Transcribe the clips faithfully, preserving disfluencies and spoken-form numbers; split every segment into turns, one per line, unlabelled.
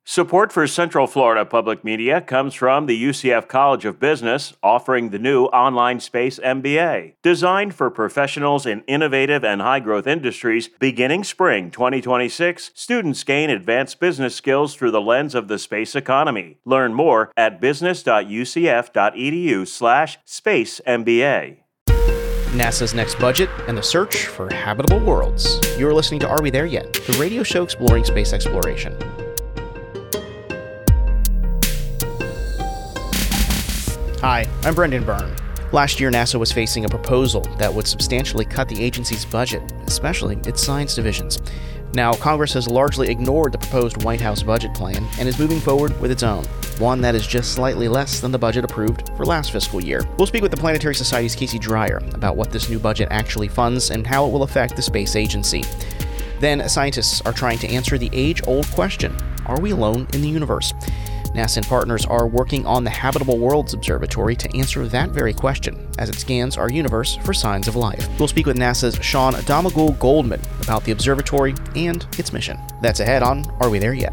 Support for Central Florida Public Media comes from the U C F College of Business, offering the new Online Space M B A. Designed for professionals in innovative and high-growth industries, beginning spring twenty twenty-six, students gain advanced business skills through the lens of the space economy. Learn more at business.ucf.edu slash space MBA.
NASA's next budget and the search for habitable worlds. You're listening to Are We There Yet?, the radio show exploring space exploration. Hi, I'm Brendan Byrne. Last year, NASA was facing a proposal that would substantially cut the agency's budget, especially its science divisions. Now, Congress has largely ignored the proposed White House budget plan and is moving forward with its own, one that is just slightly less than the budget approved for last fiscal year. We'll speak with the Planetary Society's Casey Dreyer about what this new budget actually funds and how it will affect the space agency. Then, scientists are trying to answer the age-old question, are we alone in the universe? NASA and partners are working on the Habitable Worlds Observatory to answer that very question as it scans our universe for signs of life. We'll speak with NASA's Sean Domagul Goldman about the observatory and its mission. That's ahead on Are We There Yet?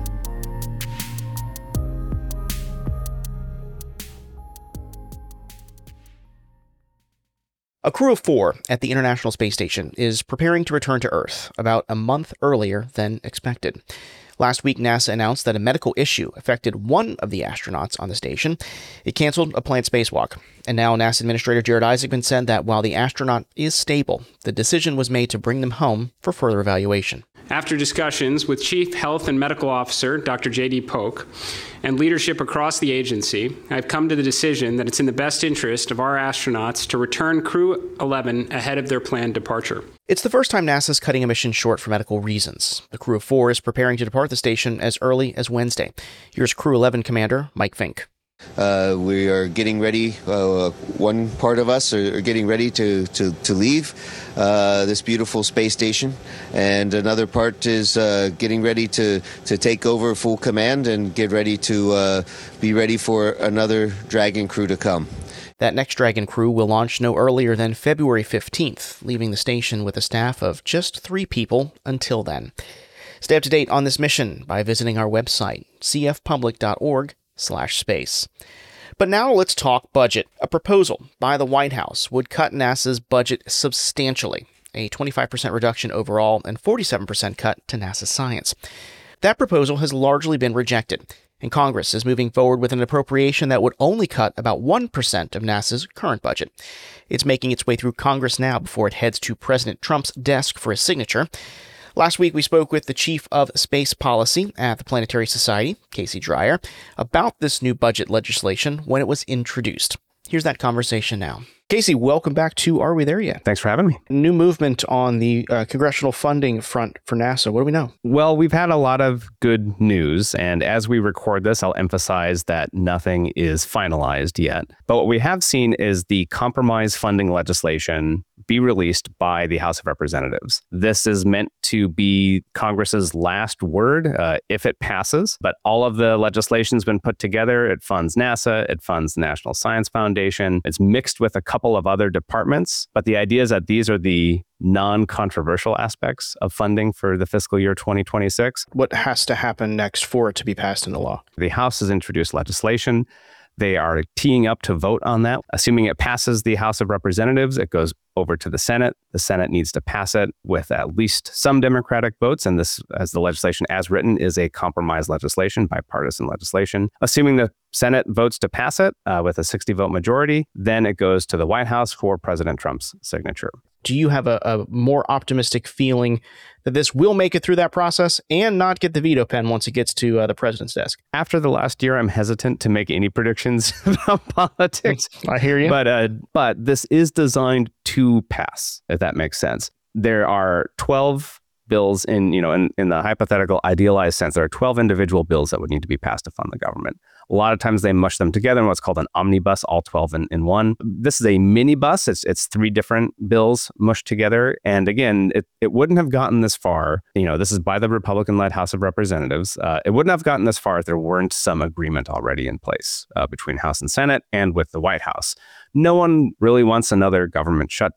A crew of four at the International Space Station is preparing to return to Earth about a month earlier than expected. Last week, NASA announced that a medical issue affected one of the astronauts on the station. It canceled a planned spacewalk. And now NASA Administrator Jared Isaacman said that while the astronaut is stable, the decision was made to bring them home for further evaluation.
After discussions with Chief Health and Medical Officer Doctor J D Polk and leadership across the agency, I've come to the decision that it's in the best interest of our astronauts to return Crew eleven ahead of their planned departure.
It's the first time NASA's cutting a mission short for medical reasons. The crew of four is preparing to depart the station as early as Wednesday. Here's Crew eleven Commander Mike Fink.
Uh, we are getting ready. Uh, one part of us are, are getting ready to, to, to leave uh, this beautiful space station, and another part is uh, getting ready to, to take over full command and get ready to uh, be ready for another Dragon crew to come.
That next Dragon crew will launch no earlier than February fifteenth, leaving the station with a staff of just three people until then. Stay up to date on this mission by visiting our website, c f public dot org slash space. But now let's talk budget. A proposal by the White House would cut NASA's budget substantially, a twenty-five percent reduction overall and forty-seven percent cut to NASA science. That proposal has largely been rejected, and Congress is moving forward with an appropriation that would only cut about one percent of NASA's current budget. It's making its way through Congress now before it heads to President Trump's desk for his signature. Last week, we spoke with the Chief of Space Policy at the Planetary Society, Casey Dreyer, about this new budget legislation when it was introduced. Here's that conversation now. Casey, welcome back to Are We There Yet?
Thanks for having me.
New movement on the uh, congressional funding front for NASA. What do we know?
Well, we've had a lot of good news, and as we record this, I'll emphasize that nothing is finalized yet. But what we have seen is the compromise funding legislation be released by the House of Representatives. This is meant to be Congress's last word uh, if it passes, but all of the legislation's been put together. It funds NASA, it funds the National Science Foundation. It's mixed with a couple of other departments, but the idea is that these are the non-controversial aspects of funding for the fiscal year twenty twenty-six.
What has to happen next for it to be passed into law?
The House has introduced legislation. They are teeing up to vote on that. Assuming it passes the House of Representatives, it goes over to the Senate. The Senate needs to pass it with at least some Democratic votes. And this, as the legislation as written, is a compromise legislation, bipartisan legislation. Assuming the Senate votes to pass it uh, with a sixty vote majority, then it goes to the White House for President Trump's signature.
Do you have a, a more optimistic feeling that this will make it through that process and not get the veto pen once it gets to uh, the president's desk?
After the last year, I'm hesitant to make any predictions about politics.
I hear you.
But, uh, but this is designed to pass, if that makes sense. There are twelve bills in, you know, in, in the hypothetical idealized sense, there are twelve individual bills that would need to be passed to fund the government. A lot of times they mush them together in what's called an omnibus, all twelve in, in one. This is a minibus. It's it's three different bills mushed together. And again, it, it wouldn't have gotten this far. You know, this is by the Republican-led House of Representatives. Uh, it wouldn't have gotten this far if there weren't some agreement already in place uh, between House and Senate and with the White House. No one really wants another government shutdown.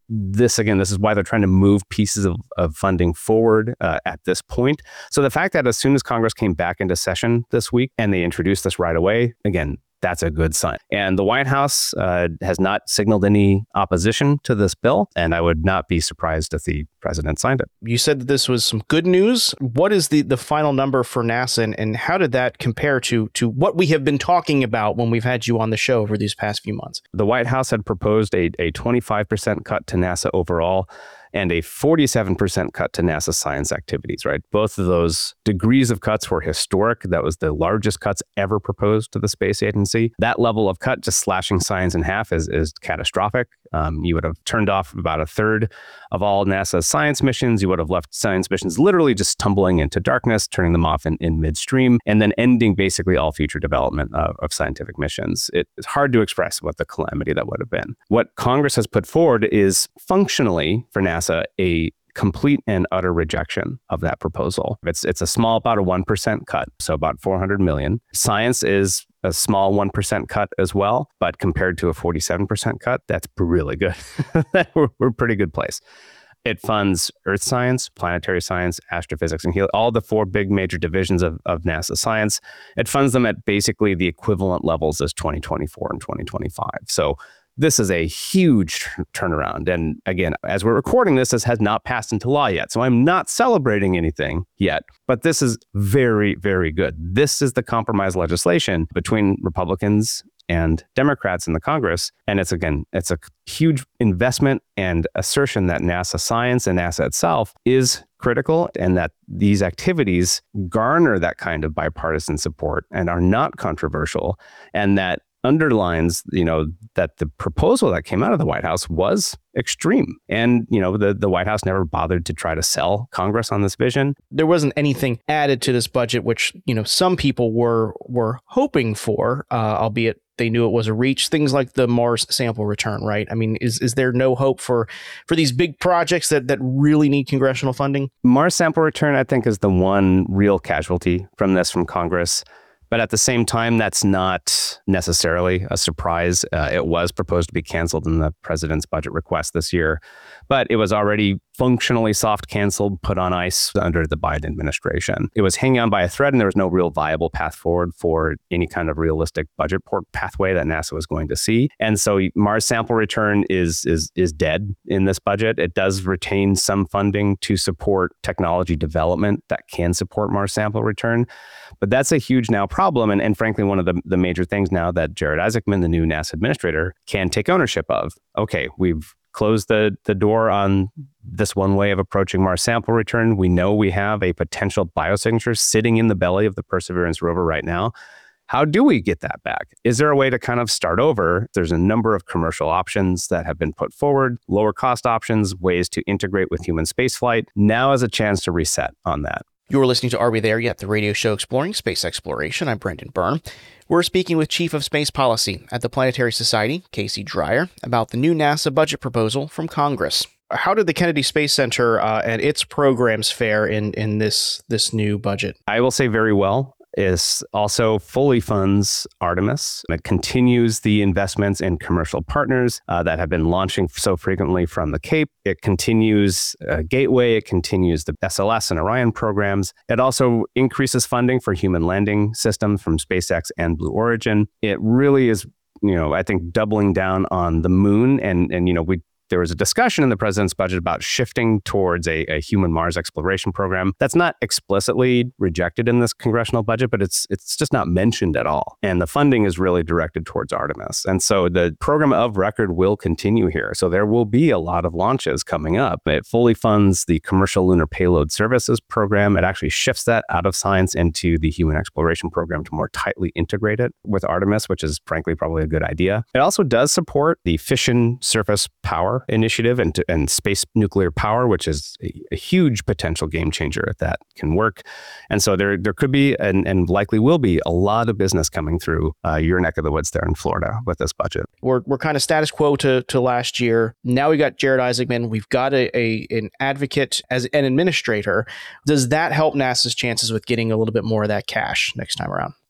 this, again, this is why they're trying to move pieces of, of funding forward uh, at this point. So the fact that as soon as Congress came back into session this week and they introduced this right away, again, that's a good sign. And the White House uh, has not signaled any opposition to this bill, and I would not be surprised if the president signed it.
You said that this was some good news. What is the, the final number for NASA, and, and how did that compare to, to what we have been talking about when we've had you on the show over these past few months?
The White House had proposed a, a twenty-five percent cut to NASA overall, and a forty-seven percent cut to NASA science activities, right? Both of those degrees of cuts were historic. That was the largest cuts ever proposed to the space agency. That level of cut, just slashing science in half, is, is catastrophic. Um, you would have turned off about a third of all NASA's science missions. You would have left science missions literally just tumbling into darkness, turning them off in, in midstream, and then ending basically all future development of, of scientific missions. It, it's hard to express what the calamity that would have been. What Congress has put forward is functionally for NASA a complete and utter rejection of that proposal. It's it's a small, about a one percent cut, so about four hundred million. Science is a small one percent cut as well, but compared to a forty-seven percent cut, that's really good. we're, we're a pretty good place. It funds earth science, planetary science, astrophysics, and helium, all the four big major divisions of, of NASA science. It funds them at basically the equivalent levels as twenty twenty-four and twenty twenty-five. So this is a huge turnaround. And again, as we're recording this, this has not passed into law yet. So I'm not celebrating anything yet, but this is very, very good. This is the compromise legislation between Republicans and Democrats in the Congress. And it's, again, it's a huge investment and assertion that NASA science and NASA itself is critical, and that these activities garner that kind of bipartisan support and are not controversial, and that underlines, you know, that the proposal that came out of the White House was extreme. And, you know, the, the White House never bothered to try to sell Congress on this vision.
There wasn't anything added to this budget, which, you know, some people were were hoping for, uh, albeit they knew it was a reach. Things like the Mars sample return, right? I mean, is is there no hope for for these big projects that, that really need congressional funding?
Mars sample return, I think, is the one real casualty from this from Congress. But at the same time, that's not necessarily a surprise. Uh, it was proposed to be canceled in the president's budget request this year, but it was already functionally soft canceled, put on ice under the Biden administration. It was hanging on by a thread, and there was no real viable path forward for any kind of realistic budget port pathway that NASA was going to see. And so Mars sample return is is is dead in this budget. It does retain some funding to support technology development that can support Mars sample return. But that's a huge now problem. And, and frankly, one of the, the major things now that Jared Isaacman, the new NASA administrator, can take ownership of. Okay, we've closed the, the door on this one way of approaching Mars sample return. We know we have a potential biosignature sitting in the belly of the Perseverance rover right now. How do we get that back? Is there a way to kind of start over? There's a number of commercial options that have been put forward, lower cost options, ways to integrate with human spaceflight. Now is a chance to reset on that.
You're listening to Are We There Yet?, the radio show exploring space exploration. I'm Brendan Byrne. We're speaking with Chief of Space Policy at the Planetary Society, Casey Dreyer, about the new NASA budget proposal from Congress. How did the Kennedy Space Center uh, and its programs fare in, in this, this new budget?
I will say very well. It also fully funds Artemis. It continues the investments in commercial partners uh, that have been launching so frequently from the Cape. It continues uh, Gateway. It continues the S L S and Orion programs. It also increases funding for human landing systems from SpaceX and Blue Origin. It really is, you know, I think doubling down on the moon. And, and you know, we There was a discussion in the president's budget about shifting towards a, a human Mars exploration program. That's not explicitly rejected in this congressional budget, but it's it's just not mentioned at all. And the funding is really directed towards Artemis. And so the program of record will continue here. So there will be a lot of launches coming up. It fully funds the Commercial Lunar Payload Services program. It actually shifts that out of science into the human exploration program to more tightly integrate it with Artemis, which is frankly probably a good idea. It also does support the fission surface power initiative and, to, and space nuclear power, which is a, a huge potential game changer if that can work. And so there there could be and, and likely will be a lot of business coming through uh, your neck of the woods there in Florida with this budget.
We're we're kind of status quo to, to last year. Now we got Jared Isaacman. We've got a, a an advocate as an administrator. Does that help NASA's chances with getting a little bit more of that cash next time around?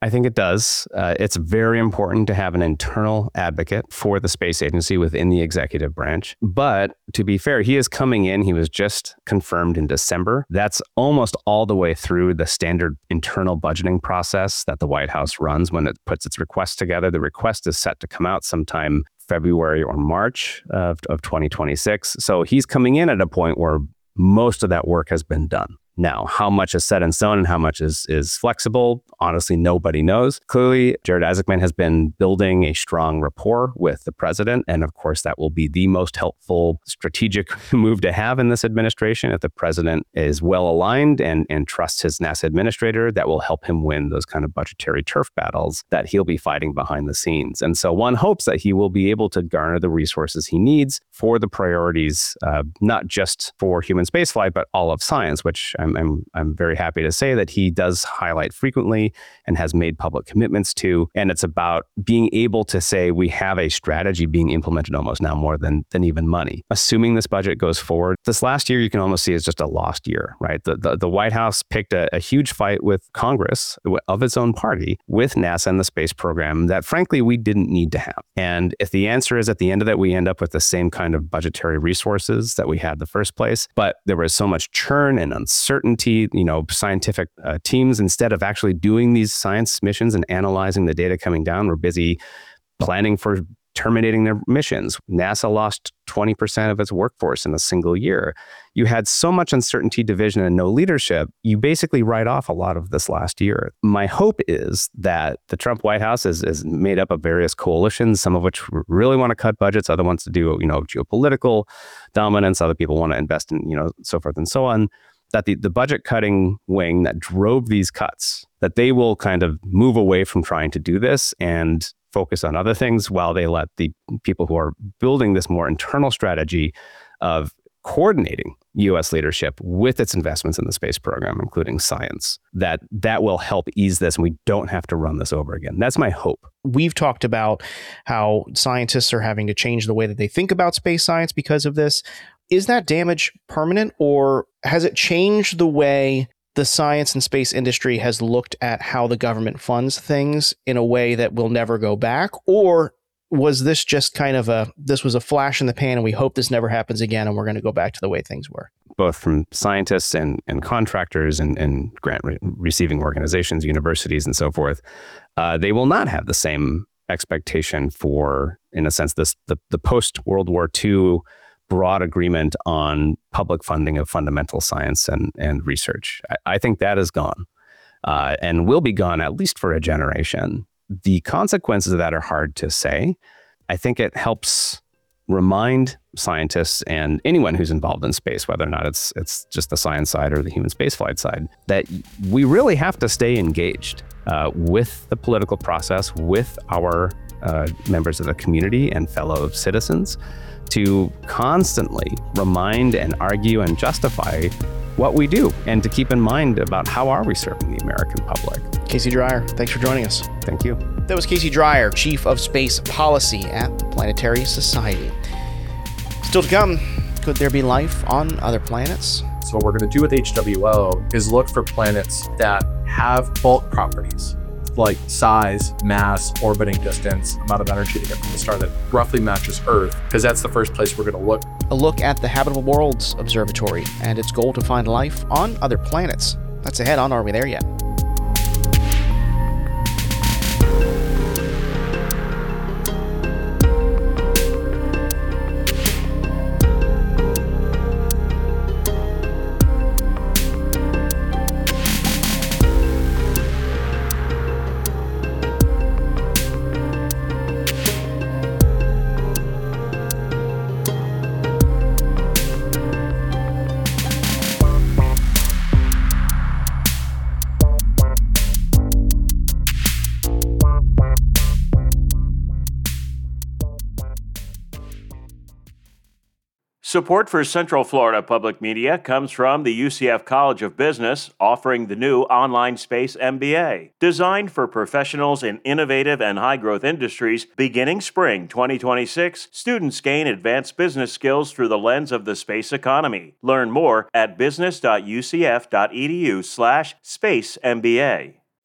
I think it does. Uh, it's very important to have an internal advocate for the space agency within the executive branch. But to be fair, he is coming in. He was just confirmed in December. That's almost all the way through the standard internal budgeting process that the White House runs when it puts its request together. The request is set to come out sometime February or March of, of twenty twenty-six. So he's coming in at a point where most of that work has been done. Now, how much is set in stone and how much is is flexible, honestly, nobody knows. Clearly, Jared Isaacman has been building a strong rapport with the president. And of course, that will be the most helpful strategic move to have in this administration. If the president is well aligned and, and trusts his NASA administrator, that will help him win those kind of budgetary turf battles that he'll be fighting behind the scenes. And so one hopes that he will be able to garner the resources he needs for the priorities, uh, not just for human spaceflight, but all of science, which I'm, I'm I'm very happy to say that he does highlight frequently and has made public commitments to. And it's about being able to say we have a strategy being implemented almost now more than than even money. Assuming this budget goes forward, this last year you can almost see as just a lost year, right? The the, the White House picked a, a huge fight with Congress of its own party with NASA and the space program that frankly we didn't need to have. And if the answer is at the end of that we end up with the same kind of budgetary resources that we had in the first place, but there was so much churn and uncertainty Certainty, you know, scientific uh, teams, instead of actually doing these science missions and analyzing the data coming down, were busy planning for terminating their missions. NASA lost twenty percent of its workforce in a single year. You had so much uncertainty, division, and no leadership, you basically write off a lot of this last year. My hope is that the Trump White House is, is made up of various coalitions, some of which really want to cut budgets, other ones to do, you know, geopolitical dominance, other people want to invest in, you know, so forth and so on. That the, the budget cutting wing that drove these cuts, that they will kind of move away from trying to do this and focus on other things while they let the people who are building this more internal strategy of coordinating U S leadership with its investments in the space program, including science, that that will help ease this and we don't have to run this over again. That's my hope.
We've talked about how scientists are having to change the way that they think about space science because of this. Is that damage permanent, or has it changed the way the science and space industry has looked at how the government funds things in a way that will never go back? Or was this just kind of a, this was a flash in the pan and we hope this never happens again and we're going to go back to the way things were?
Both from scientists and, and contractors and, and grant re- receiving organizations, universities, and so forth, uh, they will not have the same expectation for, in a sense, this the, the post-World War Two broad agreement on public funding of fundamental science and, and research. I, I think that is gone uh, and will be gone at least for a generation. The consequences of that are hard to say. I think it helps remind scientists and anyone who's involved in space, whether or not it's it's just the science side or the human spaceflight side, that we really have to stay engaged uh, with the political process, with our uh, members of the community and fellow citizens, to constantly remind and argue and justify what we do, and to keep in mind about how are we serving the American public.
Casey Dreyer, thanks for joining us.
Thank you.
That was Casey Dreyer, Chief of Space Policy at the Planetary Society. Still to come, could there be life on other planets?
So what we're going to do with H W O is look for planets that have bulk properties, like size, mass, orbiting distance, amount of energy to get from the star that roughly matches Earth, because that's the first place we're going to look.
A look at the Habitable Worlds Observatory and its goal to find life on other planets. That's ahead on Are We There Yet?
Support for Central Florida Public Media comes from the U C F College of Business, offering the new Online Space M B A. Designed for professionals in innovative and high-growth industries, beginning spring twenty twenty-six, students gain advanced business skills through the lens of the space economy. Learn more at business.ucf.edu slash space MBA.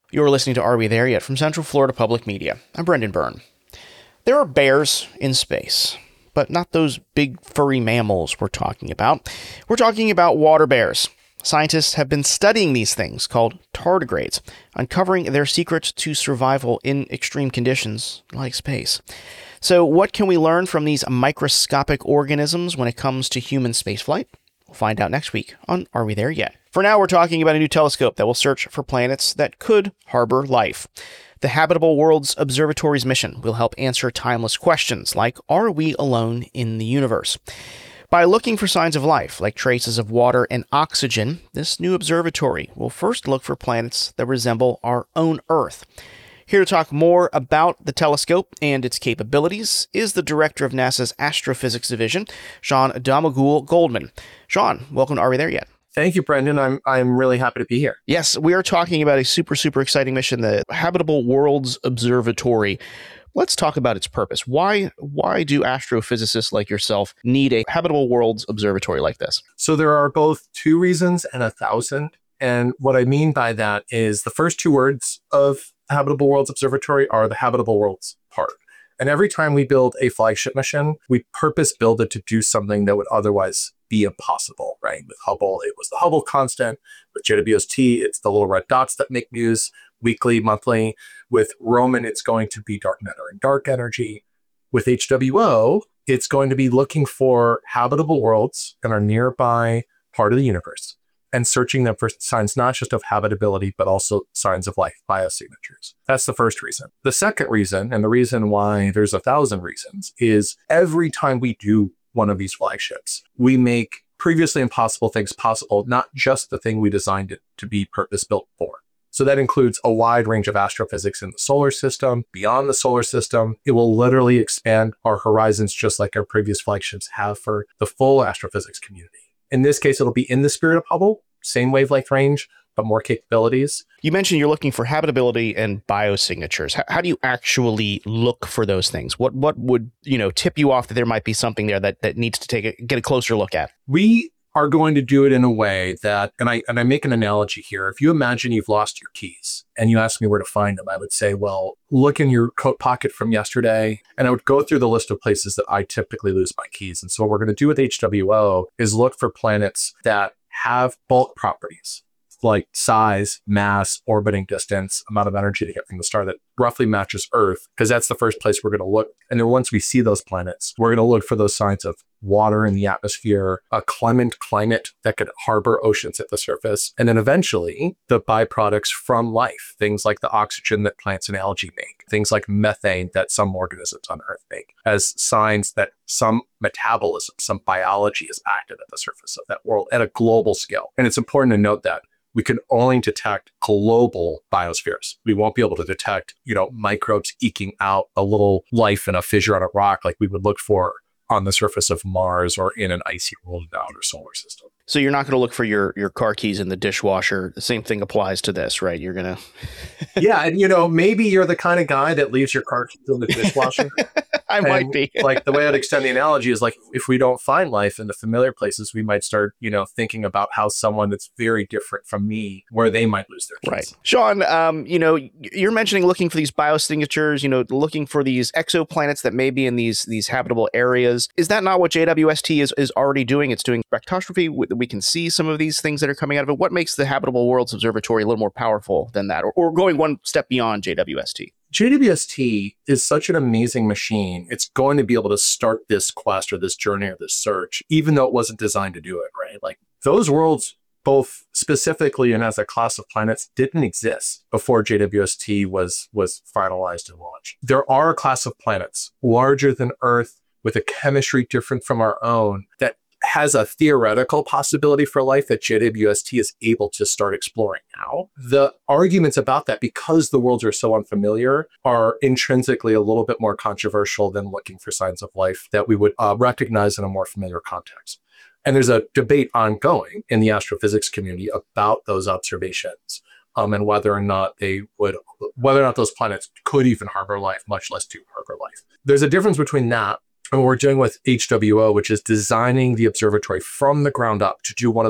You're listening to Are We There Yet? From Central Florida Public Media. I'm Brendan Byrne. There are bears in space, but not those big furry mammals we're talking about. We're talking about water bears. Scientists have been studying these things called tardigrades, uncovering their secret to survival in extreme conditions like space. So what can we learn from these microscopic organisms when it comes to human spaceflight? We'll find out next week on Are We There Yet? For now, we're talking about a new telescope that will search for planets that could harbor life. The Habitable Worlds Observatory's mission will help answer timeless questions like, are we alone in the universe? By looking for signs of life, like traces of water and oxygen, this new observatory will first look for planets that resemble our own Earth. Here to talk more about the telescope and its capabilities is the director of NASA's Astrophysics Division, Sean Domagul Goldman. Sean, welcome to Are We There Yet?
Thank you, Brendan. I'm I'm really happy to be here.
Yes, we are talking about a super, super exciting mission, the Habitable Worlds Observatory. Let's talk about its purpose. Why why do astrophysicists like yourself need a Habitable Worlds Observatory like this?
So there are both two reasons and a thousand. And what I mean by that is the first two words of Habitable Worlds Observatory are the Habitable Worlds part. And every time we build a flagship mission, we purpose build it to do something that would otherwise be impossible, right? With Hubble, it was the Hubble constant. With J W S T, it's the little red dots that make news weekly, monthly. With Roman, it's going to be dark matter and dark energy. With H W O, it's going to be looking for habitable worlds in our nearby part of the universe and searching them for signs not just of habitability, but also signs of life, biosignatures. That's the first reason. The second reason, and the reason why there's a thousand reasons, is every time we do one of these flagships, we make previously impossible things possible, not just the thing we designed it to be purpose-built for. So that includes a wide range of astrophysics in the solar system, beyond the solar system. It will literally expand our horizons just like our previous flagships have for the full astrophysics community. In this case, it'll be in the spirit of Hubble, same wavelength range, but more capabilities.
You mentioned you're looking for habitability and biosignatures. How, how do you actually look for those things? What what would, you know, tip you off that there might be something there that, that needs to take a, get a closer look at?
We are going to do it in a way that, and I and I make an analogy here. If you imagine you've lost your keys and you ask me where to find them, I would say, well, look in your coat pocket from yesterday. And I would go through the list of places that I typically lose my keys. And so what we're going to do with H W O is look for planets that have bulk properties like size, mass, orbiting distance, amount of energy to get from the star that roughly matches Earth, because that's the first place we're going to look. And then once we see those planets, we're going to look for those signs of water in the atmosphere, a clement climate that could harbor oceans at the surface, and then eventually the byproducts from life, things like the oxygen that plants and algae make, things like methane that some organisms on Earth make, as signs that some metabolism, some biology is active at the surface of that world at a global scale. And it's important to note that we can only detect global biospheres. We won't be able to detect, you know, microbes eking out a little life in a fissure on a rock like we would look for on the surface of Mars or in an icy world in the outer solar system.
So you're not going to look for your, your car keys in the dishwasher. The same thing applies to this, right? You're going to...
Yeah, and, you know, maybe you're the kind of guy that leaves your car keys in the dishwasher.
I might
and,
be.
Like, the way I'd extend the analogy is like, if we don't find life in the familiar places, we might start, you know, thinking about how someone that's very different from me, where they might lose their keys.
Right. Sean, um, you know, you're mentioning looking for these biosignatures, you know, looking for these exoplanets that may be in these these habitable areas. Is that not what J W S T is, is already doing? It's doing spectroscopy. We can see some of these things that are coming out of it. What makes the Habitable Worlds Observatory a little more powerful than that, or, or going one step beyond J W S T?
J W S T is such an amazing machine. It's going to be able to start this quest or this journey or this search, even though it wasn't designed to do it, right? Like those worlds, both specifically and as a class of planets, didn't exist before J W S T was, was finalized and launched. There are a class of planets larger than Earth with a chemistry different from our own that has a theoretical possibility for life that J W S T is able to start exploring now. The arguments about that, because the worlds are so unfamiliar, are intrinsically a little bit more controversial than looking for signs of life that we would uh, recognize in a more familiar context. And there's a debate ongoing in the astrophysics community about those observations um, and whether or not they would, whether or not those planets could even harbor life, much less do harbor life. There's a difference between that and what we're doing with H W O, which is designing the observatory from the ground up to do one of the most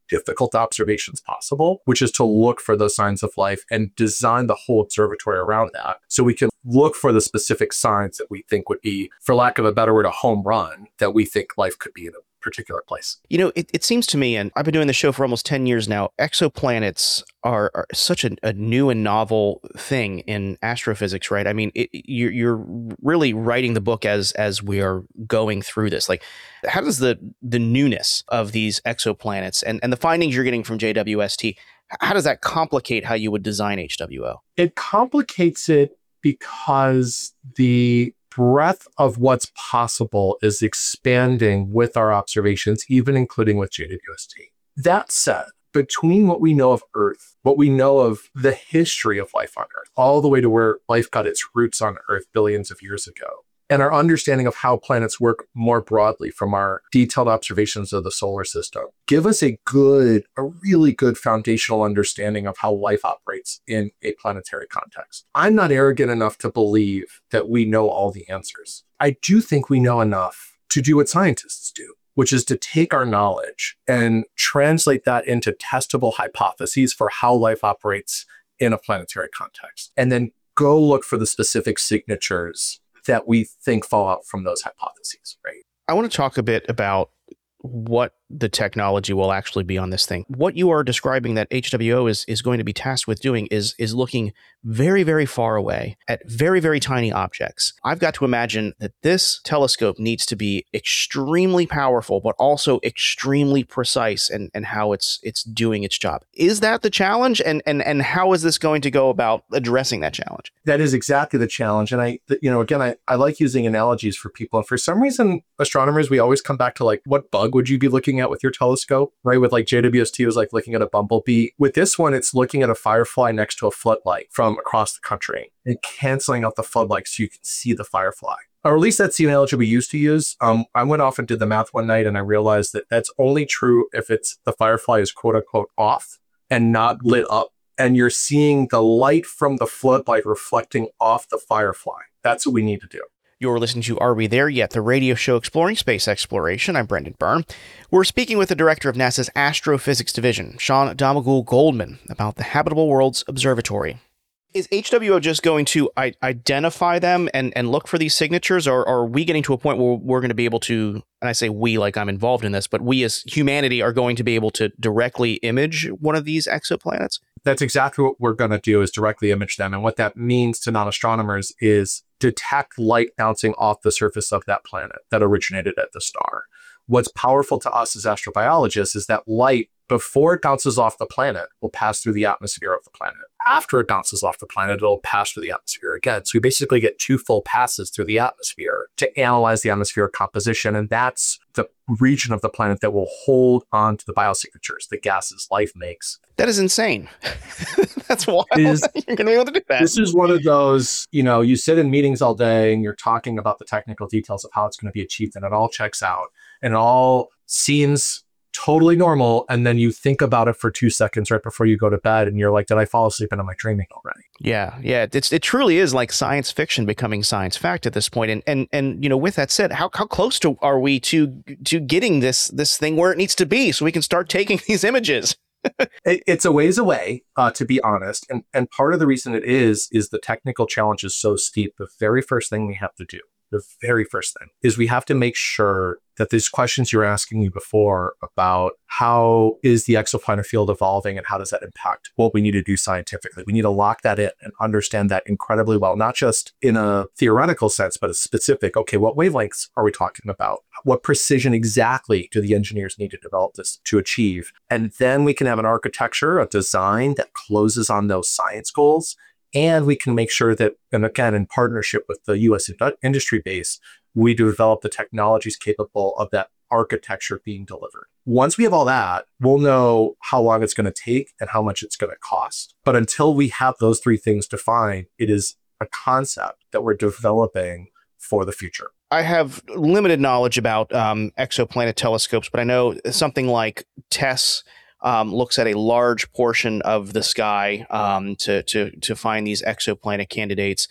difficult observations possible, which is to look for those signs of life and design the whole observatory around that. So we can look for the specific signs that we think would be, for lack of a better word, a home run that we think life could be in a particular place.
You know, it, it seems to me, and I've been doing the show for almost ten years now, exoplanets are, are such a, a new and novel thing in astrophysics, right? I mean, it, you're, you're really writing the book as as we are going through this. Like, how does the the newness of these exoplanets and, and the findings you're getting from J W S T, how does that complicate how you would design H W O?
It complicates it because the breadth of what's possible is expanding with our observations, even including with J W S T. That said, between what we know of Earth, what we know of the history of life on Earth, all the way to where life got its roots on Earth billions of years ago, and our understanding of how planets work more broadly from our detailed observations of the solar system, give us a good, a really good foundational understanding of how life operates in a planetary context. I'm not arrogant enough to believe that we know all the answers. I do think we know enough to do what scientists do, which is to take our knowledge and translate that into testable hypotheses for how life operates in a planetary context, and then go look for the specific signatures that we think fall out from those hypotheses, right?
I want to talk a bit about what the technology will actually be on this thing. What you are describing that H W O is is going to be tasked with doing is is looking very, very far away at very, very tiny objects. I've got to imagine that this telescope needs to be extremely powerful, but also extremely precise in, in how it's it's doing its job. Is that the challenge? And and and how is this going to go about addressing that challenge?
That is exactly the challenge. And I, you know, again, I, I like using analogies for people. And for some reason, astronomers, we always come back to like, what bug would you be looking at with your telescope, right? With like J W S T was like looking at a bumblebee. With this one, it's looking at a firefly next to a floodlight from across the country and canceling out the floodlight so you can see the firefly. Or at least that's the analogy we used to use. Um, I went off and did the math one night and I realized that that's only true if it's the firefly is quote unquote off and not lit up. And you're seeing the light from the floodlight reflecting off the firefly. That's what we need to do.
You're listening to Are We There Yet?, the radio show exploring space exploration. I'm Brendan Byrne. We're speaking with the director of NASA's Astrophysics Division, Sean Domagul-Goldman, about the Habitable Worlds Observatory. Is H W O just going to I- identify them and, and look for these signatures, or, or are we getting to a point where we're going to be able to, and I say we like I'm involved in this, but we as humanity are going to be able to directly image one of these exoplanets?
That's exactly what we're going to do, is directly image them. And what that means to non-astronomers is detect light bouncing off the surface of that planet that originated at the star. What's powerful to us as astrobiologists is that light, before it bounces off the planet, will pass through the atmosphere of the planet. After it bounces off the planet, it'll pass through the atmosphere again. So we basically get two full passes through the atmosphere to analyze the atmospheric composition. And that's the region of the planet that will hold on to the biosignatures, the gases life makes.
That is insane. That's wild.
Is,
You're going to be able to do that.
This is one of those, you know, you sit in meetings all day and you're talking about the technical details of how it's going to be achieved, and it all checks out and it all seems totally normal. And then you think about it for two seconds right before you go to bed and you're like, did I fall asleep and am I dreaming already?
Yeah, yeah. It's it truly is like science fiction becoming science fact at this point. And and and you know, with that said, how how close to are we to to getting this this thing where it needs to be so we can start taking these images?
it, it's a ways away, uh, to be honest. And and part of the reason it is is the technical challenge is so steep. The very first thing we have to do, the very first thing, is we have to make sure that these questions you were asking me before about how is the exoplanet field evolving and how does that impact what we need to do scientifically, we need to lock that in and understand that incredibly well, not just in a theoretical sense, but a specific, okay, what wavelengths are we talking about? What precision exactly do the engineers need to develop this to achieve? And then we can have an architecture, a design that closes on those science goals. And we can make sure that, and again, in partnership with the U S industry base, we develop the technologies capable of that architecture being delivered. Once we have all that, we'll know how long it's going to take and how much it's going to cost. But until we have those three things defined, it is a concept that we're developing for the future.
I have limited knowledge about um, exoplanet telescopes, but I know something like TESS Um, looks at a large portion of the sky um, to to to find these exoplanet candidates.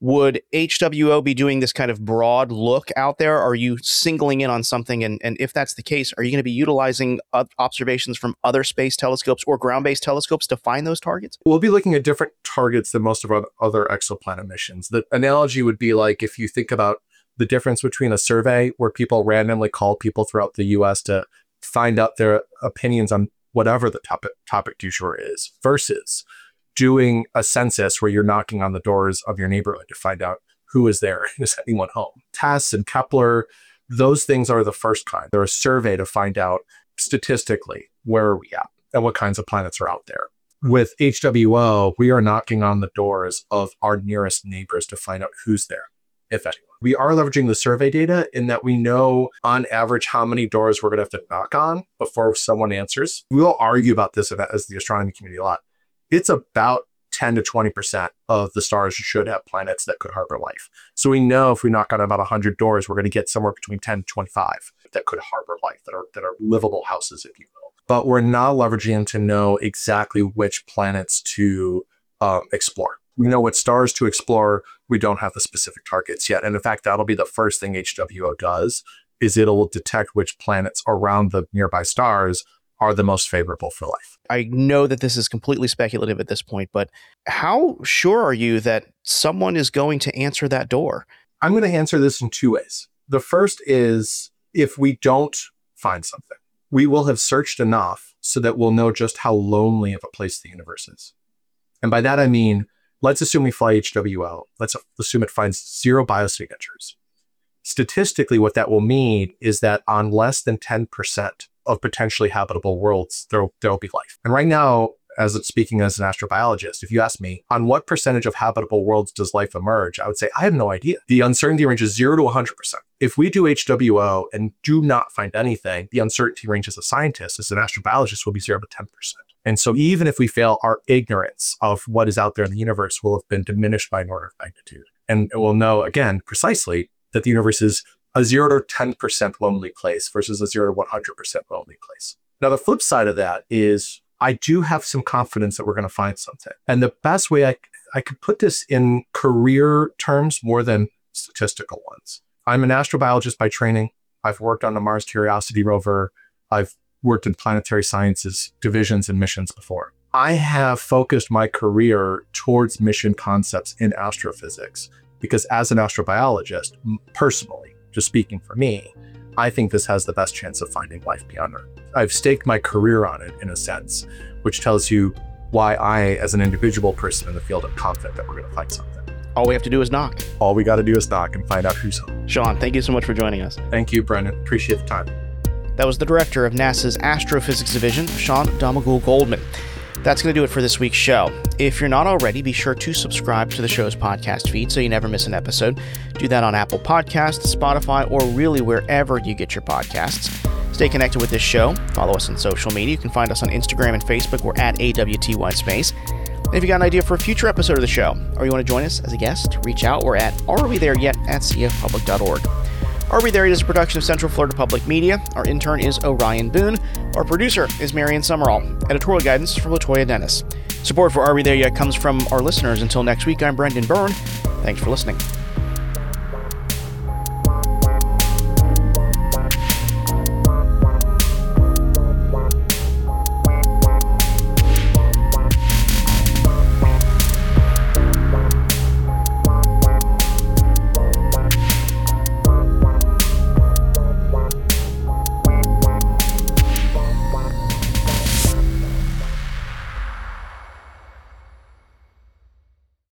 Would H W O be doing this kind of broad look out there? Are you singling in on something? And, and if that's the case, are you going to be utilizing observations from other space telescopes or ground-based telescopes to find those targets?
We'll be looking at different targets than most of our other exoplanet missions. The analogy would be like if you think about the difference between a survey where people randomly call people throughout the U S to find out their opinions on whatever the topic, topic du jour is, versus doing a census where you're knocking on the doors of your neighborhood to find out who is there, is anyone home. TESS and Kepler, those things are the first kind. They're a survey to find out statistically where are we at and what kinds of planets are out there. With H W O, we are knocking on the doors of our nearest neighbors to find out who's there, if anyone. We are leveraging the survey data in that we know on average how many doors we're going to have to knock on before someone answers. We will argue about this as the astronomy community a lot. It's about ten to twenty percent of the stars should have planets that could harbor life. So we know if we knock on about one hundred doors, we're going to get somewhere between ten to twenty-five that could harbor life, that are that are livable houses, if you will. But we're not leveraging to know exactly which planets to um, explore. We know what stars to explore. We don't have the specific targets yet. And in fact, that'll be the first thing H W O does, is it'll detect which planets around the nearby stars are the most favorable for life.
I know that this is completely speculative at this point, but how sure are you that someone is going to answer that door?
I'm going to answer this in two ways. The first is if we don't find something, we will have searched enough so that we'll know just how lonely of a place the universe is. And by that, I mean, let's assume we fly H W O. Let's assume it finds zero biosignatures. Statistically, what that will mean is that on less than ten percent of potentially habitable worlds, there will be life. And right now, as it's speaking as an astrobiologist, if you ask me, on what percentage of habitable worlds does life emerge? I would say, I have no idea. The uncertainty range is zero to one hundred percent. If we do H W O and do not find anything, the uncertainty range as a scientist, as an astrobiologist, will be zero to ten percent. And so even if we fail, our ignorance of what is out there in the universe will have been diminished by an order of magnitude. And we'll know, again, precisely that the universe is a zero to ten percent lonely place versus a zero to one hundred percent lonely place. Now, the flip side of that is I do have some confidence that we're going to find something. And the best way I, I could put this in career terms more than statistical ones. I'm an astrobiologist by training. I've worked on the Mars Curiosity rover. I've worked in planetary sciences divisions and missions before. I have focused my career towards mission concepts in astrophysics because as an astrobiologist, personally, just speaking for me, I think this has the best chance of finding life beyond Earth. I've staked my career on it in a sense, which tells you why I, as an individual person in the field, am confident that we're going to find something.
All we have to do is knock.
All we got to do is knock and find out who's home.
Sean, thank you so much for joining us.
Thank you, Brendan. Appreciate the time.
That was the director of NASA's Astrophysics Division, Sean Domagul-Goldman. That's going to do it for this week's show. If you're not already, be sure to subscribe to the show's podcast feed so you never miss an episode. Do that on Apple Podcasts, Spotify, or really wherever you get your podcasts. Stay connected with this show. Follow us on social media. You can find us on Instagram and Facebook. We're at A W T Y Space. And if you got an idea for a future episode of the show, or you want to join us as a guest, reach out. We're at Are We There Yet at c f public dot org. Are We There Yet is a production of Central Florida Public Media. Our intern is Orion Boone. Our producer is Marion Summerall. Editorial guidance from Latoya Dennis. Support for Are We There Yet comes from our listeners. Until next week, I'm Brendan Byrne. Thanks for listening.